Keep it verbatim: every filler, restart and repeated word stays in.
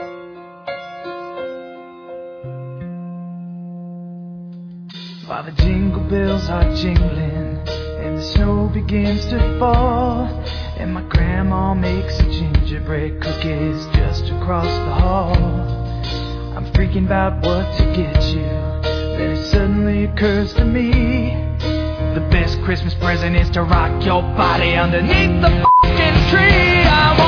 While the jingle bells are jingling and the snow begins to fall, and my grandma makes a gingerbread cookies just across the hall, I'm freaking about what to get you. Then it suddenly occurs to me, the best Christmas present is to rock your body underneath the fucking tree. I